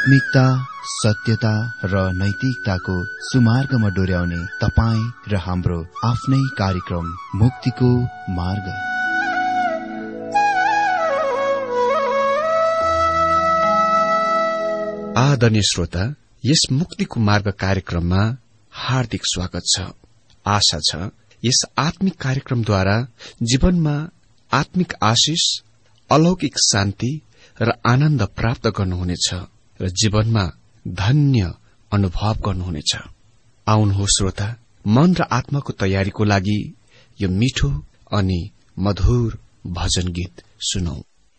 आत्मिकता, सत्यता र नैतिकताको सुमार्गमा डोर्याउने तपाईँ र हाम्रो आफ्नै कार्यक्रम मुक्तिको मार्ग। आदरणीय श्रोता, यस मुक्तिको मार्ग कार्यक्रममा हार्दिक स्वागत छ। आशा छ यस आत्मिक कार्यक्रमद्वारा जीवनमा आत्मिक आशिष, अलौकिक शान्ति र आनन्द प्राप्त गर्नुहुनेछ र जीवनमा धन्य अनुभव गर्नुहुनेछ। आउनुहोस् श्रोता, मन र आत्माको तयारीको लागि यो मिठो अनि मधुर भजन गीत सुनौ।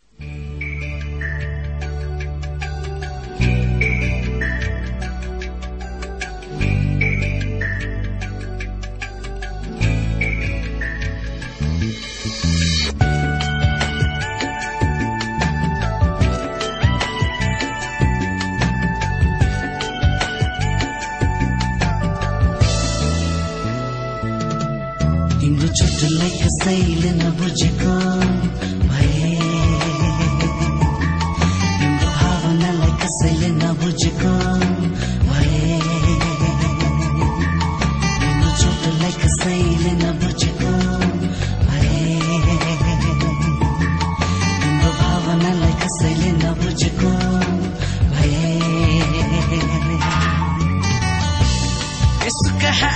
चुटलाई कसैले नबुझेको भए, तिम्रो भावनालाई कसैले नबुझेको भए, तिम्रो चोटलाई कसैले नबुझेको भए, तिम्रो भावनालाई कसैले नबुझेको भए, यसो कहाँ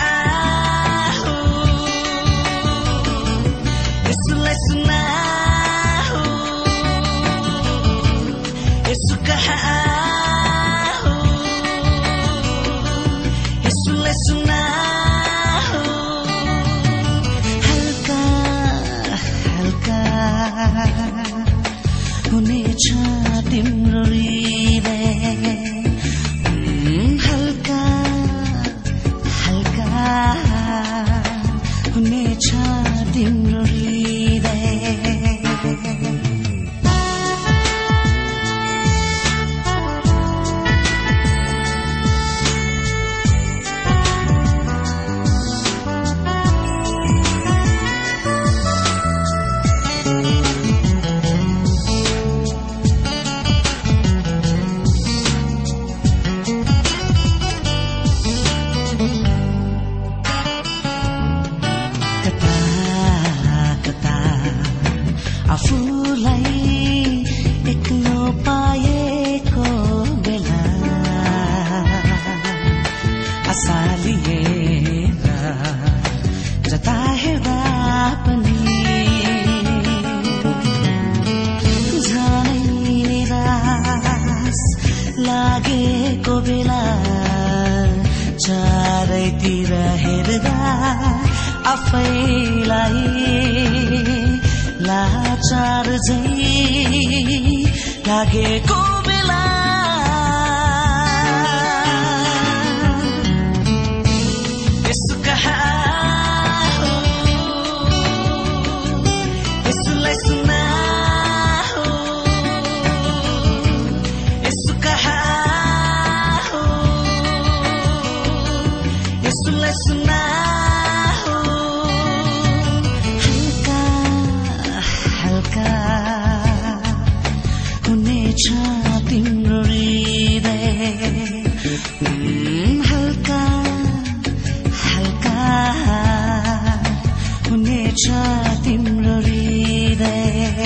हुनेछ तिम्रो हृदय, हल्का हल्का हुनेछ तिम्रो हृदय। आफूलाई एक्लो पाएको बेला आशा लिएर जता हेर्दा पनि झनै निराश लागेको बेला चारैतिर हेर्दा आफैलाई लाचार झै लागेको बेला यसो कहाँ हो, यसोलाई सुना हो, यसो कहाँ हो, यसोलाई सुना हुनेछ तिम्रो हृदय, हल्का हल्का हुनेछ तिम्रो हृदय।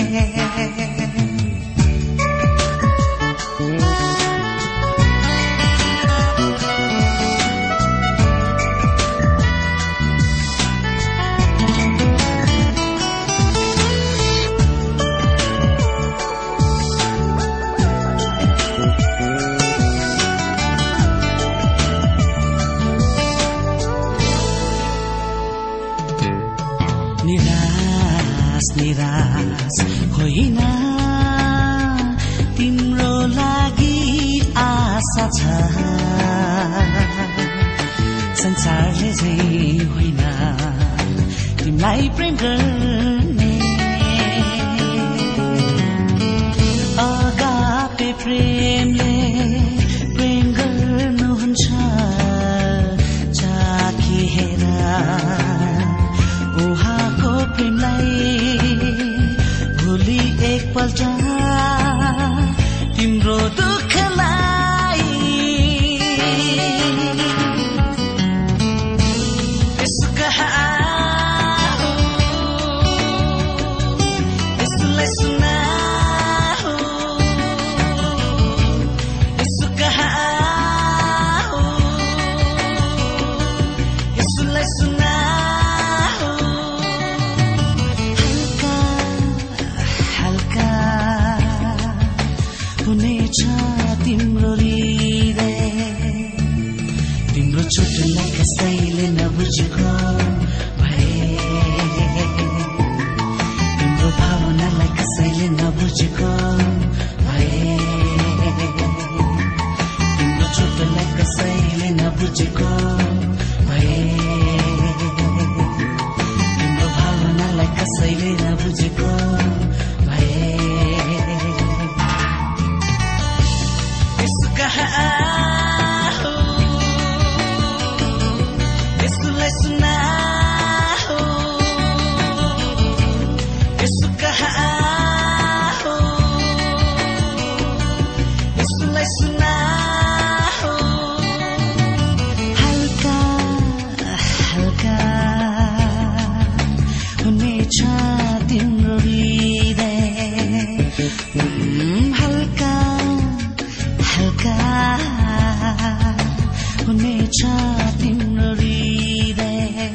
निराश होइन, तिम्रो लागि आशा छ। संसारले चाहिँ होइन तिमीलाई प्रेम गर्ने, अगापे प्रेमले प्रेम गर्नुहुन्छ। चाखिएर उहाँको प्रेमलाई भोलि एकपल्ट तिम्रो दुःखलाई सुना हल्का हल्का हुनेछ तिम्रो हृदय तिम्रो चोटलाई कसैले नबुझेको भए तिम्रो भावनालाई कसैले नबुझेको भए तिम्रो चोटलाई कसैले नबुझेको भए तिम्रो भावनालाई कसैले नबुझेको भए यसो कहाँ हो यसोलाई सुना हो यसो कहाँ हो यसोलाई सुना हो हल्का हल्का हुनेछ तिम्रो हृदय हल्का हल्का हुनेछ तिम्रो हृदय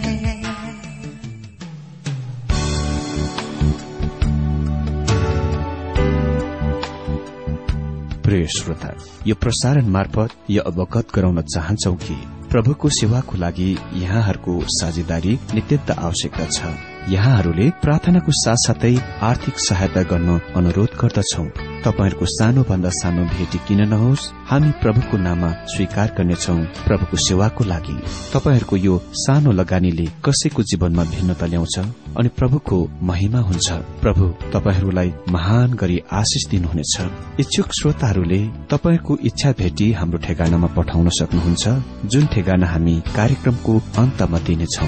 प्रिय श्रोता, यो प्रसारण मार्फत यो अवगत गराउन चाहन्छौ कि प्रभुको सेवाको लागि यहाँहरूको साझेदारी नित्यन्त आवश्यकता छ। यहाँहरूले प्रार्थनाको साथसाथै आर्थिक सहायता गर्न अनुरोध गर्दछौ। तपाईहरूको सानोभन्दा सानो भेटी किन नहोस्, हामी प्रभुको नाममा स्वीकार गर्नेछौ। प्रभुको सेवाको लागि तपाईहरूको यो सानो लगानीले कसैको जीवनमा भिन्नता ल्याउँछ अनि प्रभुको महिमा हुन्छ। प्रभु तपाईहरूलाई महान गरी आशिष दिनुहुनेछ। इच्छुक श्रोताहरूले तपाईहरूको इच्छा भेटी हाम्रो ठेगानामा पठाउन सक्नुहुन्छ, जुन ठेगाना हामी कार्यक्रमको अन्तमा दिनेछौ।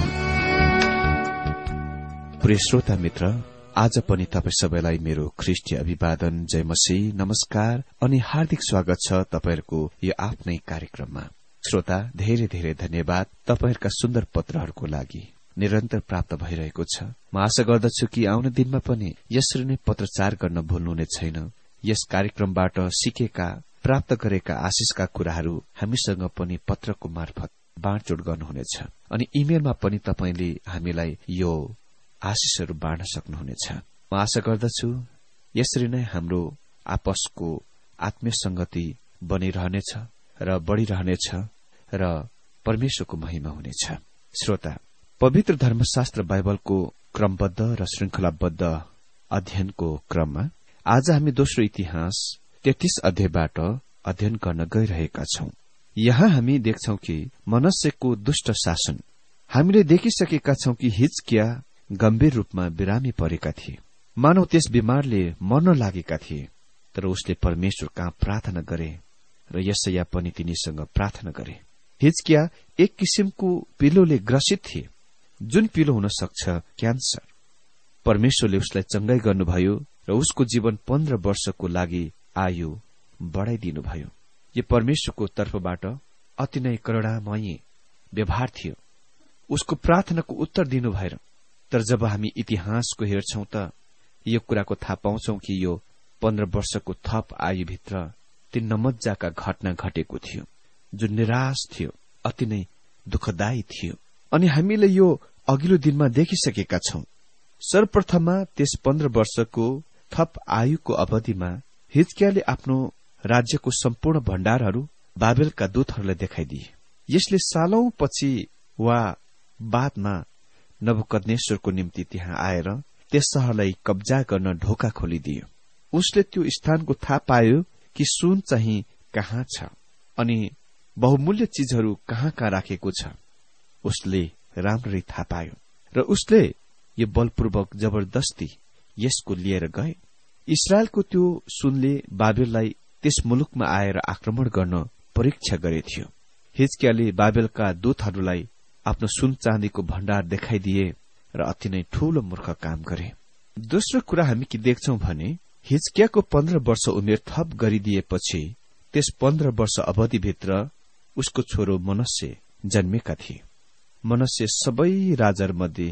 प्रिय श्रोता मित्र, आज पनि तपाई सबैलाई मेरो ख्रिस्टीय अभिवादन, जय मसीह, नमस्कार अनि हार्दिक स्वागत छ तपाईहरूको यो आफ्नै कार्यक्रममा। श्रोता, धेरै धेरै धन्यवाद तपाईहरूका सुन्दर पत्रहरूको लागि निरन्तर प्राप्त भइरहेको छ। म आशा गर्दछु कि आउने दिनमा पनि यसरी नै पत्रचार गर्न भुल्नुहुने छैन। यस कार्यक्रमबाट सिकेका, प्राप्त गरेका आशिषका कुराहरू हामीसँग पनि पत्रको मार्फत बाँडचुँड गर्नुहुनेछ अनि इमेलमा पनि तपाईले हामीलाई यो आशिषहरू बाँड्न सक्नुहुनेछ। म आशा गर्दछु यसरी नै हाम्रो आपसको आत्मीय संगति बनिरहनेछ र बढ़िरहनेछ र परमेश्वरको महिमा हुनेछ। श्रोता, पवित्र धर्मशास्त्र बाइबलको क्रमबद्ध र श्रृंखलाबद्ध अध्ययनको क्रममा आज हामी दोस्रो इतिहास 33 अध्यायबाट अध्ययन गर्न गइरहेका छौं। यहाँ हामी देख्छौं कि मनस्सेको दुष्ट शासन हामीले देखिसकेका छौं कि हिजकिया गम्भीर रूपमा बिरामी परेका थिए। मानव त्यस बिमारले मर्न लागेका थिए, तर उसले परमेश्वर कहाँ प्रार्थना गरे र यशाया पनि तिनीसँग प्रार्थना गरे। हिजकिया एक किसिमको पिलोले ग्रसित थिए, जुन पिलो हुन सक्छ क्यान्सर। परमेश्वरले उसलाई चंगाई गर्नुभयो र उसको जीवन 15 वर्षको लागि आयु बढ़ाइदिनुभयो। यो परमेश्वरको तर्फबाट अति नै करुणामय व्यवहार थियो। उसको प्रार्थनाको उत्तर दिनु भएर। तर जब हामी इतिहासको हेर्छौं त यो कुराको थाहा पाउँछौं कि यो 15 वर्षको थप आयुभित्र 3 नमज्जाका घटना घटेको थियो, जुन निराश थियो, अति नै दुःखदायी थियो। अनि हामीले यो अघिल्लो दिनमा देखिसकेका छौं। सर्वप्रथममा त्यस 15 वर्षको थप आयुको अवधिमा हिजकियाले आफ्नो राज्यको सम्पूर्ण भण्डारहरू बाबेलका दूतहरूलाई देखाइदिए। यसले सालौं पछि वा बादमा नबुकदनेश्वरको निम्ति त्यहाँ आएर त्यस शहरलाई कब्जा गर्न ढोका खोलिदियो। उसले त्यो स्थानको थाहा पायो कि सुन चाहिँ कहाँ छ अनि बहुमूल्य चीजहरू कहाँ कहाँ राखेको छ। उसले राम्ररी थाहा पायो र उसले यो बलपूर्वक जबरदस्ती यसको लिएर गए। इस्राएलको त्यो सुनले बाबेललाई त्यस मुलुकमा आएर आक्रमण गर्न परीक्षा गरेथ्यो। हिजकियाले बाबेलका दूतहरूलाई आफ्नो सुन चाँदीको भण्डार देखाइदिए र अति नै ठूलो मूर्ख काम गरे। दोस्रो कुरा हामी के देख्छौं भने हिजकियाको 15 वर्ष उमेर थप गरिदिएपछि त्यस 15 वर्ष अवधिभित्र उसको छोरो मनस्से जन्मेका थिए। मनस्से सबै राजामध्ये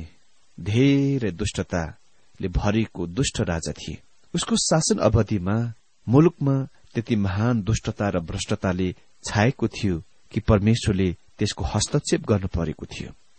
धेरै दुष्टताले भरिएको दुष्ट राजा थिए। उसको शासन अवधिमा मुलुकमा त्यति महान दुष्टता र भ्रष्टताले छाएको थियो कि परमेश्वरले त्यसको हस्तक्षेप गर्नु परेको थियो।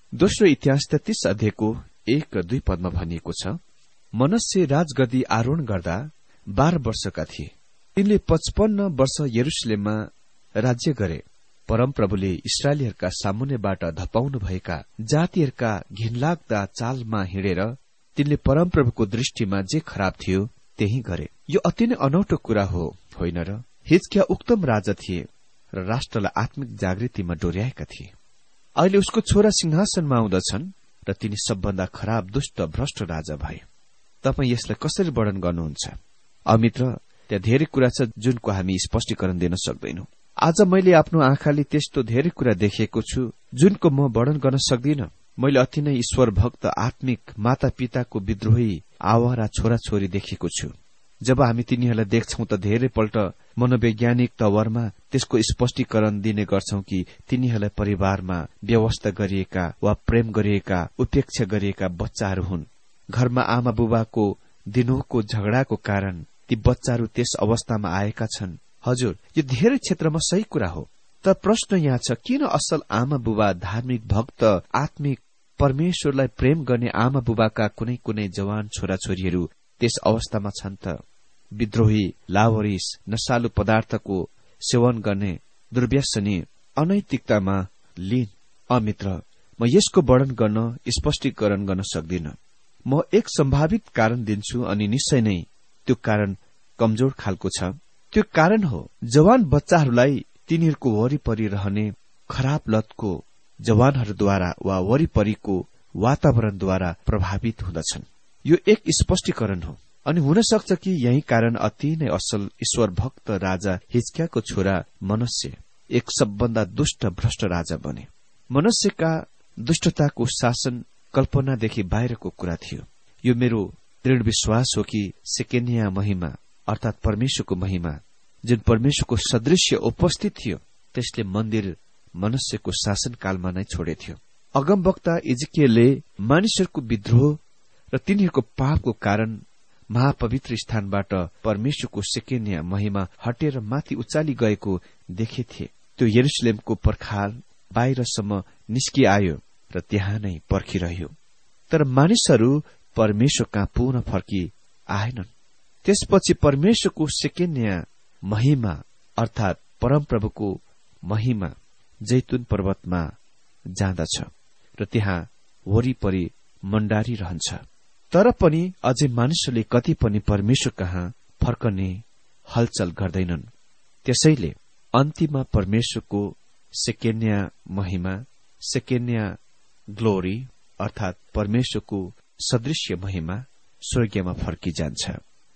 दोस्रो इतिहास 33 अध्यायको 1 र 2 पदमा भनिएको छ, मनश्शे राजगद्दी आरोहण गर्दा 12 वर्षका थिए। तिनले 55 वर्ष यरुशलेममा राज्य गरे। परमप्रभुले इस्राएलीहरूका सामुन्नेबाट धपाउनु भएका जातिहरूका घिनलाग्दा चालमा हिँडेर तिनले परमप्रभुको दृष्टिमा जे खराब थियो त्यही गरे। यो अति नै अनौठो कुरा हो, होइन र? हिजकिया उक्तम राजा थिए र राष्ट्रलाई आत्मिक जागृतिमा डोर्याएका थिए। अहिले उसको छोरा सिंहासनमा आउँदछन् र तिनी सबभन्दा खराब, दुष्ट, भ्रष्ट राजा भए। तपाई यसलाई कसरी वर्णन गर्नुहुन्छ? अमित्र, त्यहाँ धेरै कुरा छ जुनको हामी स्पष्टीकरण दिन सक्दैनौं। आज मैले आफ्नो आँखाले त्यस्तो धेरै कुरा देखेको छु जुनको म वर्णन गर्न सक्दिन। मैले अति नै ईश्वर भक्त, आत्मिक माता पिताको विद्रोही आवारा छोराछोरी देखेको छु। जब हामी तिनीहरूलाई देख्छौं त धेरैपल्ट मनोवैज्ञानिक तवरमा त्यसको स्पष्टीकरण दिने गर्छौं कि तिनीहरूलाई परिवारमा व्यवस्था गरिएका वा प्रेम गरिएका, उपेक्षा गरिएका बच्चाहरू हुन्। घरमा आमा बुबाको दिनहुँको झगडाको कारण ती बच्चाहरू त्यस अवस्थामा आएका छन्। हजुर, यो धेरै क्षेत्रमा सही कुरा हो, तर प्रश्न यहाँ छ, किन असल आमा बुबा, धार्मिक भक्त, आत्मिक परमेश्वरलाई प्रेम गर्ने आमा बुबाका कुनै कुनै जवान छोराछोरीहरू त्यस अवस्थामा छन् त? विद्रोही, लावारिस, नशालु पदार्थको सेवन गर्ने, दुर्व्यसनी, अनैतिकतामा लीन। अमित्र, म यसको वर्णन गर्न, स्पष्टीकरण गर्न सक्दिन। म एक सम्भावित कारण दिन्छु अनि निश्चय नै त्यो कारण कमजोर खालको छ। त्यो कारण हो जवान बच्चाहरूलाई तिनीहरूको वरिपरि रहने खराब लतको जवानहरूद्वारा वा वरिपरिको वातावरणद्वारा प्रभावित हुँदछन्। यो एक स्पष्टीकरण हो अनि हुन सक्छ कि यही कारण अति नै असल ईश्वर भक्त राजा हिजकियाको छोरा मनश्शे एक सबभन्दा दुष्ट, भ्रष्ट राजा बने। मनश्शेका दुष्टताको शासन कल्पनादेखि बाहिरको कुरा थियो। यो मेरो दृढ़ विश्वास हो कि सेकेनिया महिमा अर्थात परमेश्वरको महिमा, जुन परमेश्वरको सदृश्य उपस्थित थियो, त्यसले मन्दिर मनश्शेको शासनकालमा नै छोडेथ्यो। अगमवक्ता इजकियलले मानिसहरूको विद्रोह र तिनीहरूको पापको कारण महापवित्र स्थानबाट परमेश्वरको सेकेनिया महिमा हटेर माथि उचाली गएको देखेथे। त्यो यरुशलेमको पर्खाल बाहिरसम्म निस्किआयो र त्यहाँ नै पर्खिरह्यो। तर मानिसहरू परमेश्वर कहाँ पुनः फर्की आएनन्। त्यसपछि परमेश्वरको सेकेनिया महिमा अर्थात परमप्रभुको महिमा जैतुन पर्वतमा जाँदछ र त्यहाँ वरिपरि मण्डारी रहन्छ। तर पनि अझै मानिसहरूले कति पनि परमेश्वर कहाँ फर्कने हलचल गर्दैनन्। त्यसैले अन्तिममा परमेश्वरको सेकेनिया महिमा, सेकेनिया ग्लोरी अर्थात परमेश्वरको सदृश्य महिमा स्वर्गीयमा फर्किजान्छ।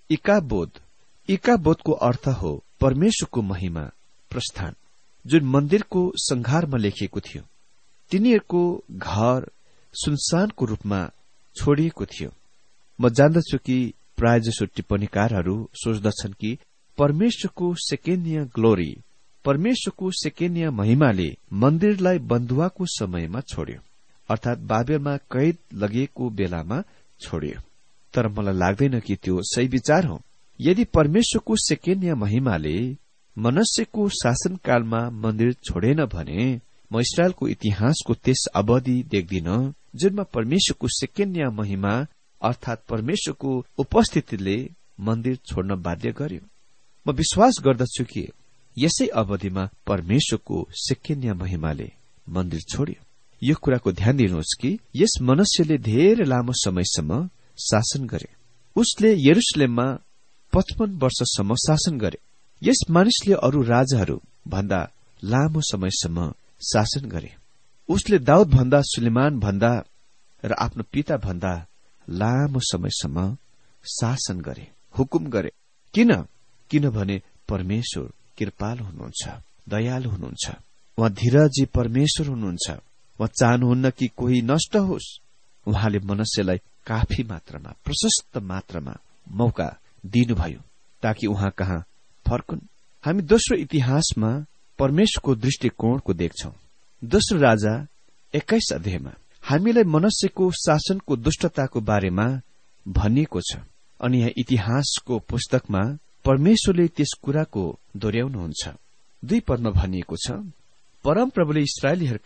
इकाबोधको अर्थ हो परमेश्वरको महिमा प्रस्थान, जुन मन्दिरको संघारमा लेखिएको थियो। तिनीहरूको घर सुनसानको रूपमा छोडिएको थियो। म जान्दछु कि प्रायजसो टिप्पणीकारहरू सोच्दछन् कि परमेश्वरको सेकेनिया ग्लोरी, परमेश्वरको सेकेनिया महिमाले मन्दिरलाई बन्धुवाको समयमा छोड्यो अर्थात बाबेलमा कैद लगिएको बेलामा छोड्यो। तर मलाई लाग्दैन कि त्यो सही विचार हो। यदि परमेश्वरको सेकेनिया महिमाले मनश्शेको शासनकालमा मन्दिर छोडेन भने म इस्राएलको इतिहासको त्यस अवधि देख्दिन जुनमा परमेश्वरको सेकेनिया महिमा अर्थात परमेश्वरको उपस्थितिले मन्दिर छोड्न बाध्य गर्यो। म विश्वास गर्दछु कि यसै अवधिमा परमेश्वरको सेकेनिया महिमाले मन्दिर छोड्यो। यो कुराको ध्यान दिनुहोस् कि यस मनश्शेले धेरै लामो समयसम्म शासन गरे। उसले यरुशलेममा 55 वर्षसम्म शासन गरे। यस मानिसले अरू राजाहरू भन्दा लामो समयसम्म शासन गरे। उसले दाउद भन्दा, सुलेमान भन्दा र आफ्नो पिता भन्दा लामो समयसम्म शासन गरे, हुकुम गरे। किनभने परमेश्वर कृपालु हुनुहुन्छ, दयालु हुनुहुन्छ। उहाँ धीरजी परमेश्वर हुनुहुन्छ। उहाँ चाहनुहुन्न कि कोही नष्ट होस्। उहाँले मनश्शेलाई काफी मात्रामा, प्रशस्त मात्रामा मौका दिनुभयो ताकि उहाँ कहाँ फर्कुन्। हामी दोस्रो इतिहासमा परमेश्वरको दृष्टिकोणको देख्छौं। दोस्रो राजा 21 अध्यायमा हामीलाई मनश्शेको शासनको दुष्टताको बारेमा भनिएको छ अनि यहाँ इतिहासको पुस्तकमा परमेश्वरले त्यस कुराको दोहोर्याउनुहुन्छ। 2 पदमा भनिएको छ, परमप्रभुले इस्राएलीहरूका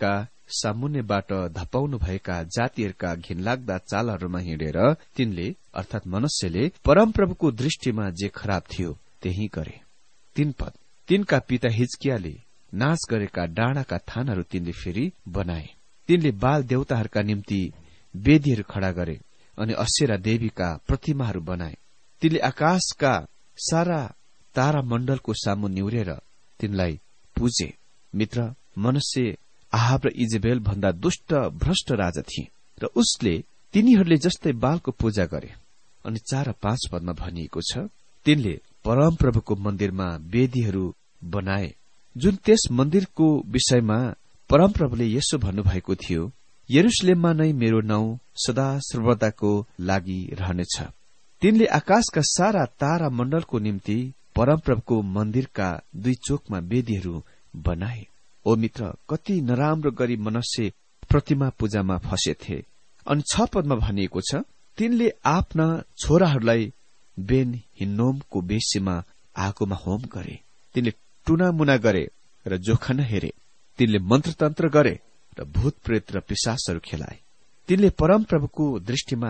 सामुन्नेबाट धपाउनु भएका जातिहरूका घिनलाग्दा चालहरूमा हिँडेर तिनले अर्थात मनुष्यले परमप्रभुको दृष्टिमा जे खराब थियो त्यही गरे। 3 पद, तिनका पिता हिजकियाले नाश गरेका डाँडाका थानहरू तिनले फेरि बनाए। तिनले बाल देवताहरूका निम्ति वेदीहरू खड़ा गरे अनि अशेरा देवीका प्रतिमाहरू बनाए। तिनले आकाशका सारा तारा मण्डलको सामु निहुरेर तिनलाई पूजे। मित्र, मनुष्य आहाब र इजेबेल भन्दा दुष्ट भ्रष्ट राजा थिए र उसले तिनीहरूले जस्तै बालको पूजा गरे। अनि 4 र 5 पदमा भनिएको छ, तिनले परमप्रभुको मन्दिरमा वेदीहरू बनाए, जुन त्यस मन्दिरको विषयमा परमप्रभुले यसो भन्नुभएको थियो, यरुशलेममा नै मेरो नाउँ सदा सर्वदाको लागि रहनेछ। तिनले आकाशका सारा तारा मण्डलको निम्ति परमप्रभुको मन्दिरका 2 चोकमा वेदीहरू बनाए। ओ मित्र, कति नराम्रो गरी मनुष्य प्रतिमा पूजामा फँसेथे। अनि 6 पदमा भनिएको छ, तिनले आफ्ना छोराहरूलाई बेन हिन्नोमको बेसीमा आगोमा होम गरे। तिनले टुनामुना गरे र जोखन हेरे। तिनले मन्त्रतन्त्र गरे र भूत प्रेत र पिशाचहरू खेलाए। तिनले परमप्रभुको दृष्टिमा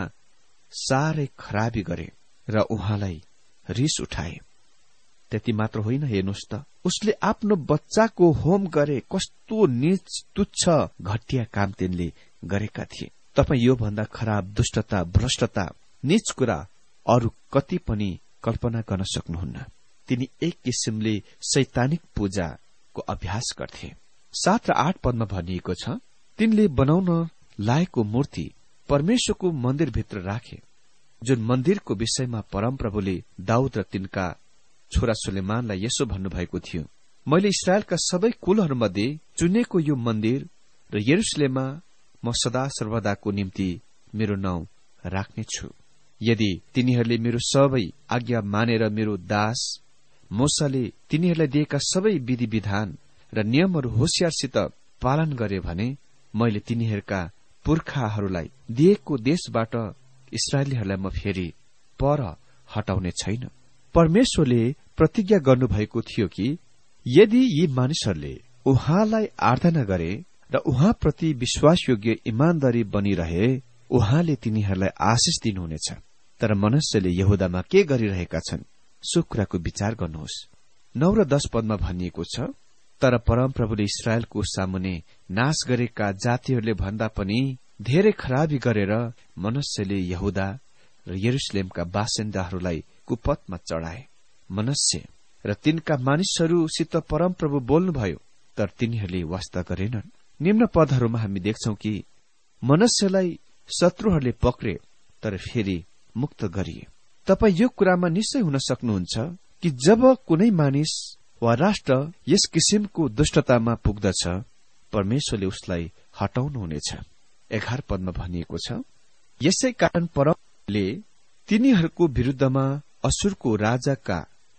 साह्रै खराबी गरे र उहाँलाई रिस उठाए। त्यति मात्र होइन, हेर्नुहोस् त, उसले आफ्नो बच्चाको होम गरे। कस्तो नीच तुच्छ घटिया काम तिनले गरेका थिए। तपाई यो भन्दा खराब दुष्टता, भ्रष्टता, नीच कुरा अरू कति पनि कल्पना गर्न सक्नुहुन्न। तिनी एक किसिमले शैतानिक पूजाको अभ्यास गर्थे। 7 र 8 पदमा भनिएको छ, तिनले बनाउन लायकको मूर्ति परमेश्वरको मन्दिरभित्र राखे, जुन मन्दिरको विषयमा परमप्रभुले दाउद र तिनका छोरा सुलेमानलाई यसो भन्नुभएको थियो, मैले इस्राएलका सबै कुलहरूमध्ये चुनेको यो मन्दिर र यरुशलेममा म सदा सर्वदाको निम्ति मेरो नाउँ राख्नेछु। यदि तिनीहरूले मेरो सबै आज्ञा मानेर मेरो दास मूसाले तिनीहरूलाई दिएका सबै विधि विधान र नियमहरू होशियारसित पालन गरे भने मैले तिनीहरूका पुर्खाहरूलाई दिएको देशबाट इस्राएलीहरूलाई म फेरि पर हटाउने छैन। परमेश्वरले प्रतिज्ञा गर्नुभएको थियो कि यदि यी मानिसहरूले उहाँलाई आराधना गरे र उहाँप्रति विश्वासयोग्य इमानदारी बनिरहे, उहाँले तिनीहरूलाई आशिष दिनुहुनेछ। तर मनुष्यले यहूदामा के गरिरहेका छन्, सो कुराको विचार गर्नुहोस्। 9 र 10 पदमा भनिएको छ, तर परमप्रभुले इस्राएलको सामुने नाश गरेका जातिहरूले भन्दा पनि धेरै खराबी गरेर मनुष्यले यहूदा र यरुशलेमका बासिन्दाहरूलाई कुपथमा चढाए। मनुष्य र तिनका मानिसहरूसित परमप्रभु बोल्नुभयो, तर तिनीहरूले वास्ता गरेनन्। निम्न पदहरूमा हामी देख्छौं कि मनुष्यलाई शत्रुहरूले पक्रे, तर फेरि मुक्त गरिए। तपाई यो कुरामा निश्चय हुन सक्नुहुन्छ कि जब कुनै मानिस वा राष्ट्र यस किसिमको दुष्टतामा पुग्दछ, परमेश्वरले उसलाई हटाउनुहुनेछ। 11 पदमा भनिएको छ, यसै कारण परमले तिनीहरूको विरुद्धमा असुरको राजाका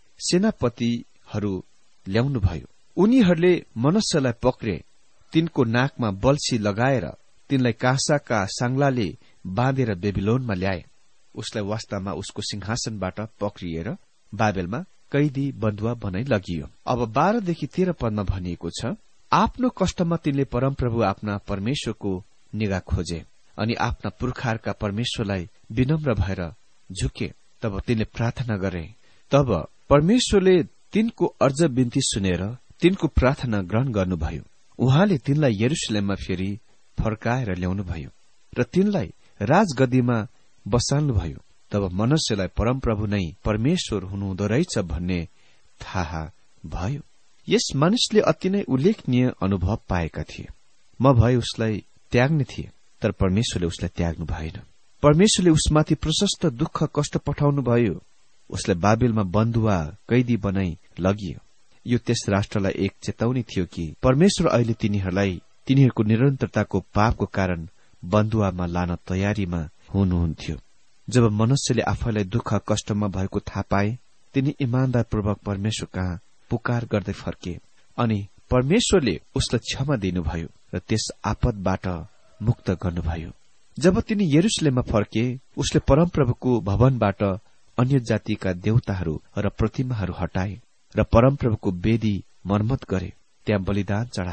सेनापतिहरू ल्याउनुभयो। उनीहरूले मनुष्यलाई पक्रे, तिनको नाकमा बल्छी लगाएर तिनलाई काँसाका सांग्लाले बाँधेर बेबिलोनमा ल्याए। उसलाई वास्तवमा उसको सिंहासनबाट पक्रिएर बाबेलमा कैदी बन्धुवा बनाइ लगियो। अब 12 देखि 13 पदमा भनिएको छ, आफ्नो कष्टमा तिनले परमप्रभु आफ्ना परमेश्वरको निगाह खोजे अनि आफ्ना पुर्खाहरूका परमेश्वरलाई विनम्र भएर झुके। तब तिनले प्रार्थना गरे। तब परमेश्वरले तिनको अर्ज बिन्ती सुनेर तिनको प्रार्थना ग्रहण गर्नुभयो। उहाँले तिनलाई यरुशलेममा फेरि फर्काएर ल्याउनुभयो र तिनलाई राजगद्दीमा बसाल्नुभयो। तब मनुष्यलाई परमप्रभु नै परमेश्वर हुनुहुँदो रहेछ भन्ने थाहा भयो। यस मानिसले अति नै उल्लेखनीय अनुभव पाएका थिए। म भए उसलाई त्याग्ने थिए, तर परमेश्वरले उसलाई त्याग्नु भएन। परमेश्वरले उसमाथि प्रशस्त दुःख कष्ट पठाउनु भयो। उसलाई बाबेलमा बन्धुवा कैदी बनाई लगियो। यो त्यस राष्ट्रलाई एक चेतावनी थियो कि परमेश्वर अहिले तिनीहरूलाई तिनीहरूको निरन्तरताको पापको कारण बन्धुवामा लान तयारीमा हुनुहुन्थ्यो। जब मनुष्यले आफैलाई दुःख कष्टमा भएको थाहा पाए, तिनी इमान्दारपूर्वक परमेश्वर कहाँ पुकार गर्दै फर्के अनि परमेश्वरले उसलाई क्षमा दिनुभयो र त्यस आपतबाट मुक्त गर्नुभयो। जब तिनी यरुशलेममा फर्के, उसले परमप्रभुको भवनबाट अन्य जातिका देवताहरू र प्रतिमाहरू हटाए र परमप्रभुको वेदी मर्मत गरे, त्यहाँ बलिदान चढाए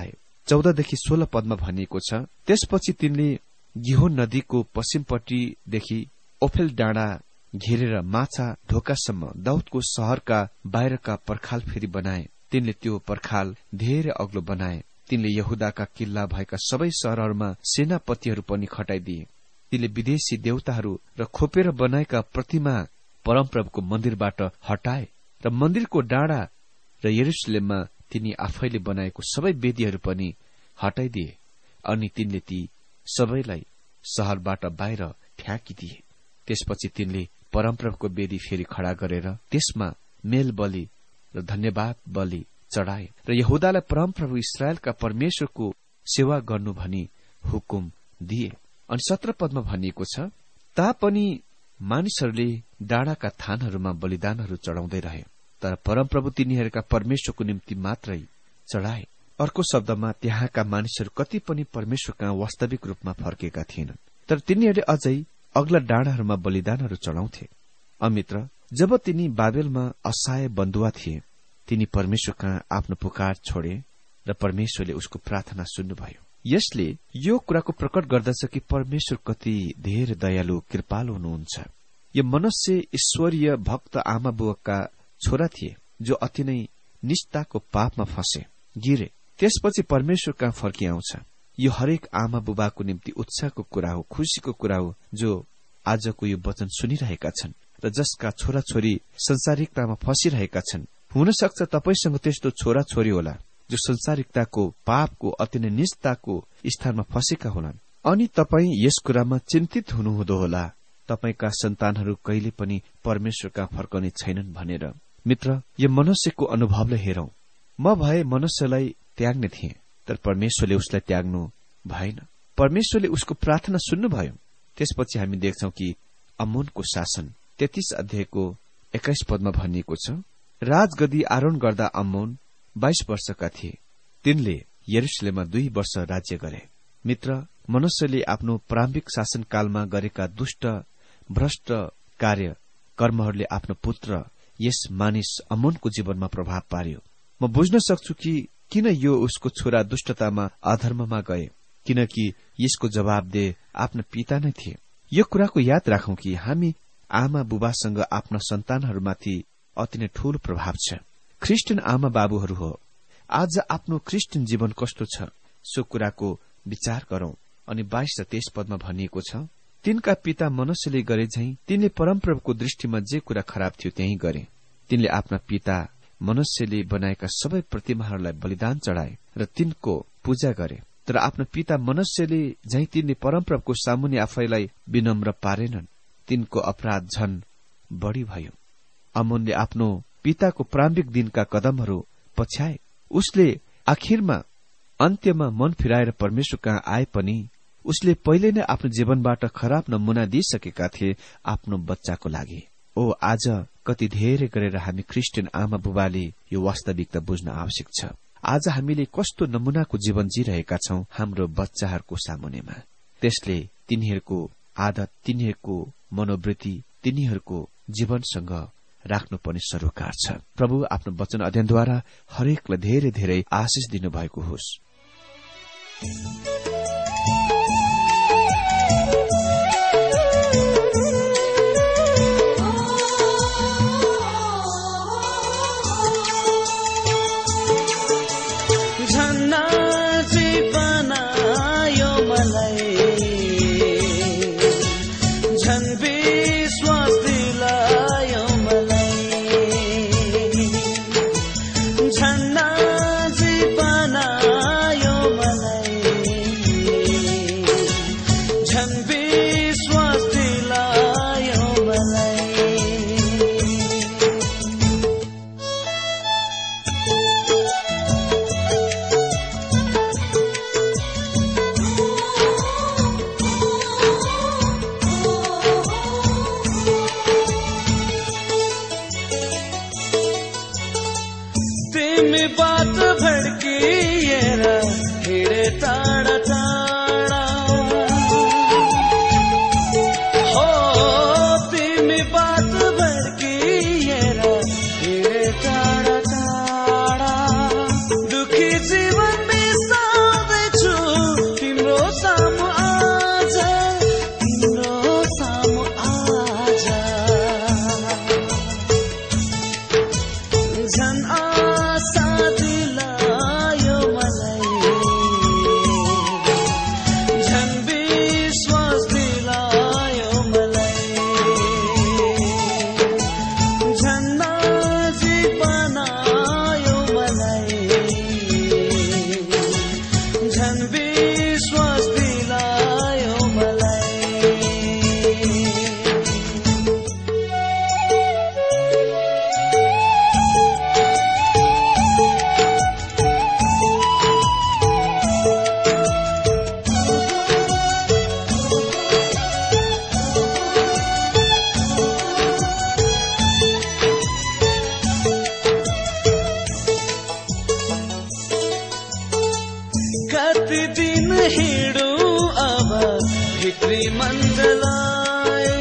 14 देखि 16 पदमा भनिएको छ, त्यसपछि तिनले गिहोन नदीको पश्चिमपट्टिदेखि ओफेल डाँडा घेरेर माछा ढोकासम्म दाउदको शहरका बाहिरका पर्खाल फेरि बनाए। तिनले त्यो पर्खाल धेरै अग्लो बनाए। तिनले यहुदाका किल्ला भएका सबै शहरहरूमा सेनापतिहरू पनि खटाइदिए। तिनले विदेशी देवताहरू र खोपेर बनाएका प्रतिमा परमप्रभुको मन्दिरबाट हटाए र मन्दिरको डाँडा र यरुशलेममा तिनी आफैले बनाएको सबै वेदीहरू पनि हटाइदिए अनि तिनले ती सबैलाई शहरबाट बाहिर फ्याँकिदिए। त्यसपछि तिनले परमप्रभुको वेदी फेरि खड़ा गरेर त्यसमा मेल बलि र धन्यवाद बलि चढाए र यहुदालाई परमप्रभु इस्राएलका परमेश्वरको सेवा गर्नु भनी हुकुम दिए। अनि 17 पदमा भनिएको छ, तापनि मानिसहरूले डाँडाका थानहरूमा बलिदानहरू चढाउँदै रहे, तर परमप्रभु तिनीहरूका परमेश्वरको निम्ति मात्रै चढाए। अर्को शब्दमा त्यहाँका मानिसहरू कति पनि परमेश्वर कहाँ वास्तविक रूपमा फर्केका थिएनन्, तर तिनीहरूले अझै अग्ला डाँडाहरूमा बलिदानहरू चढाउँथे। अमित्र, जब तिनी बाबेलमा असहाय बन्धुवा थिए, तिनी परमेश्वर कहाँ आफ्नो पुकार छोडे र परमेश्वरले उसको प्रार्थना सुन्नुभयो। यसले यो कुराको प्रकट गर्दछ कि परमेश्वर कति धेरै दयालु कृपालु हुनुहुन्छ। यो मनुष्य ईश्वरीय भक्त आमा बुवाका छोरा थिए जो अति नै निष्ठाको पापमा फँसे, गिरे, त्यसपछि परमेश्वर कहाँ फर्किआउँछ। यो हरेक आमा बुबाको निम्ति उत्साहको कुरा हो, खुशीको कुरा हो, जो आजको यो वचन सुनिरहेका छन् र जसका छोराछोरी संसारिकतामा फँसिरहेका छन्। हुन सक्छ तपाईसँग त्यस्तो छोराछोरी होला जो संसारिकताको पापको अति नै निष्ठाको स्थानमा फँसेका होलान् अनि तपाई यस कुरामा चिन्तित हुनुहुँदो होला, तपाईका सन्तानहरू कहिले पनि परमेश्वर कहाँ फर्कने छैनन् भनेर। मित्र, यो मनुष्यको अनुभवलाई हेरौं। म भए मनुष्यलाई त्याग्ने थिए, तर परमेश्वरले उसलाई त्याग्नु भएन। परमेश्वरले उसको प्रार्थना सुन्नुभयो। त्यसपछि हामी देख्छौं कि अम्मोनको शासन 33 अध्यायको 21 पदमा भनिएको छ, राजगद्दी आरोहण गर्दा अम्मोन 22 वर्षका थिए। तिनले यरुशलेममा 2 वर्ष राज्य गरे। मित्र, मनुष्यले आफ्नो प्रारम्भिक शासनकालमा गरेका दुष्ट भ्रष्ट कार्य कर्महरूले आफ्नो पुत्र यस मानिस अम्मोनको जीवनमा प्रभाव पार्यो। म बुझ्न सक्छु कि किन यो उसको छोरा दुष्टतामा अधर्ममा गए, किनकि यसको जवाबदेह आफ्ना पिता नै थिए। यो कुराको याद राखौं कि हामी आमा बुबासँग आफ्ना सन्तानहरूमाथि अति नै ठूलो प्रभाव छ। ख्रिस्टियन आमा बाबुहरू हो। आज आफ्नो ख्रिस्टियन जीवन कस्तो छ सो कुराको विचार गरौं। अनि 22 र 23 पदमा भनिएको छ, तिनका पिता मनुष्यले गरे झैं तिनले परमप्रभुको दृष्टिमा जे कुरा खराब थियो त्यही गरे। तिनले आफ्ना पिता मनुष्यले बनाएका सबै प्रतिमाहरूलाई बलिदान चढाए र तिनको पूजा गरे, तर आफ्नो पिता मनुष्यले झैं तिनले परमप्रभुको सामुन्ने आफैलाई विनम्र पारेनन्। तिनको अपराध झन बढ़ी भयो। अम्मोनले आफ्नो पिताको प्रारम्भिक दिनका कदमहरू पछ्याए। उसले आखिरमा अन्त्यमा मन फिराएर परमेश्वर कहाँ आए पनि उसले पहिले नै आफ्नो जीवनबाट खराब नमुना दिइसकेका थिए आफ्नो बच्चाको लागि। ओ, आज कति धेरै गरेर हामी ख्रिस्टियन आमा बुबाले यो वास्तविकता बुझ्न आवश्यक छ। आज हामीले कस्तो नमुनाको जीवन जिरहेका छौं हाम्रो बच्चाहरूको सामुन्नेमा। त्यसले तिनीहरूको आदत, तिनीहरूको मनोवृत्ति, तिनीहरूको जीवनसँग राख्नुपर्ने सरोकार छ। प्रभु आफ्नो वचन अध्ययनद्वारा हरेकलाई धेरै धेरै आशिष दिनुभएको होस्। भित्री मण्डलाई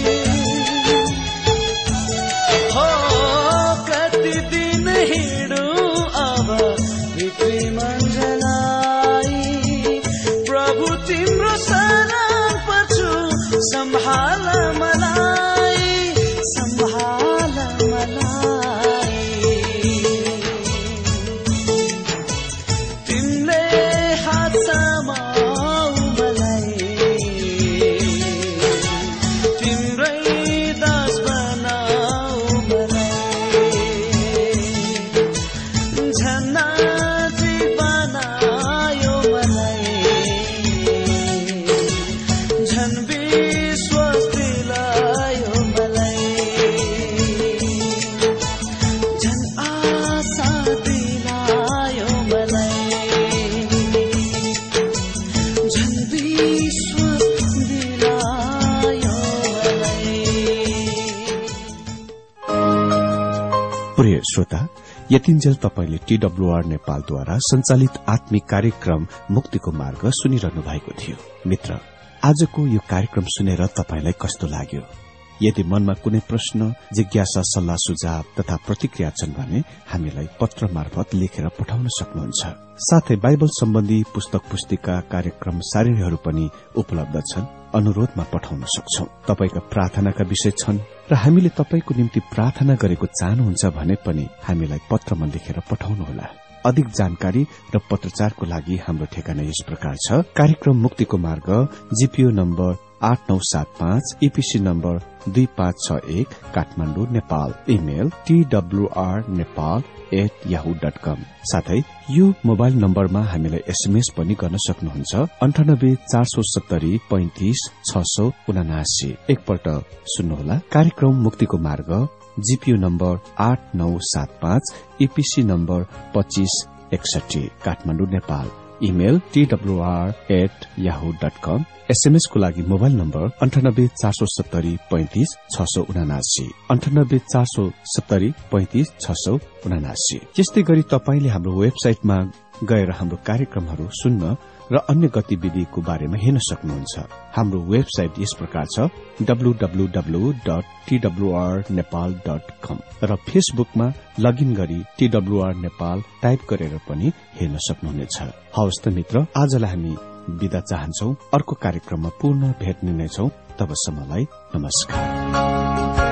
हो कति दिन हिँडु अब भित्री मण्डलाई प्रभु तिम्रो शरण पर्छु सम्हाल मलाई सम्हाल मलाई तिमीले हात समाऊ मलाई तिम्रै दास बनाऊ मलाई झन्ना बनायो मलाई झन् विश्वास दिलायो मलाई झन् आशा दिलायो मलाई झन् विश्वास दिलायो मलाई। प्रिय श्रोता, यतिन्जेल तपाईले TWR नेपालद्वारा संचालित आत्मिक कार्यक्रम मुक्तिको मार्ग सुनिरहनु भएको थियो। मित्र, आजको यो कार्यक्रम सुनेर तपाईलाई कस्तो लाग्यो? यदि मनमा कुनै प्रश्न, जिज्ञासा, सल्लाह सुझाव तथा प्रतिक्रिया छन् भने हामीलाई पत्र मार्फत लेखेर पठाउन सक्नुहुन्छ। साथै बाइबल सम्बन्धी पुस्तक पुस्तिका, कार्यक्रम सारिणीहरू पनि उपलब्ध छन्, अनुरोधमा पठाउन सक्छौं। तपाईका प्रार्थनाका विषय छन् र हामीले तपाईको निम्ति प्रार्थना गरेको चाहनुहुन्छ भने पनि हामीलाई पत्रमा लेखेर पठाउनुहोला। अधिक जानकारी र पत्रचारको लागि हाम्रो ठेगाना यस प्रकार छ। कार्यक्रम मुक्तिको मार्ग, GPO number 8975, EPC number 2561, Kathmandu, Nepal. Email twrnepal@yahoo.com। साथै यो मोबाइल नम्बरमा हामीलाई एसएमएस पनि गर्न सक्नुहुन्छ। 98 470 35 679। एकपल्ट सुन्नुहोला। कार्यक्रम मुक्तिको मार्ग, GPO number 8975, EPC number 2561, Kathmandu, Nepal. Email twr@yahoo.com। SMS को लागि मोबाइल नम्बर 98 470 35 679, 98 470 35 679। यस्तै गरी तपाईले हाम्रो वेबसाइटमा गएर हाम्रो कार्यक्रमहरू सुन्न र अन्य गतिविधिको बारेमा हेर्न सक्नुहुन्छ। हाम्रो वेबसाइट यस प्रकार छ, www.twrnepal.com, र फेसबुकमा लगइन गरी TWR नेपाल टाइप गरेर पनि हेर्न सक्नुहुनेछ। हवस् त मित्र, आजलाई हामी बिदा चाहन्छौ। अर्को कार्यक्रममा पुनः भेट्ने नै छौं। तबसम्मलाई नमस्कार।